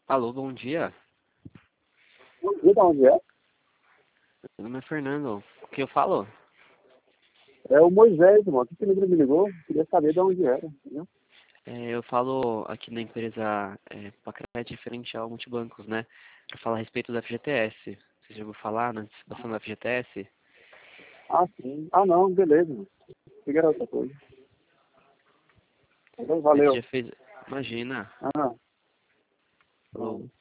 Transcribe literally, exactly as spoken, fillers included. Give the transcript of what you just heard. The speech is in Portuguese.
Alô, bom dia. Bom dia, de onde é? Meu nome é Fernando. O que eu falo? É o Moisés, irmão. Que você me ligou? Queria saber de onde era, entendeu? É, eu falo aqui na empresa é, Pacret referente ao multibancos, né? Para falar a respeito da F G T S. Você já ouviu falar na antecipação da F G T S? Ah, sim. Ah, não, beleza, irmão. Peguei outra coisa. Então, Você valeu. já fez... Imagina. Ah, Falou. não.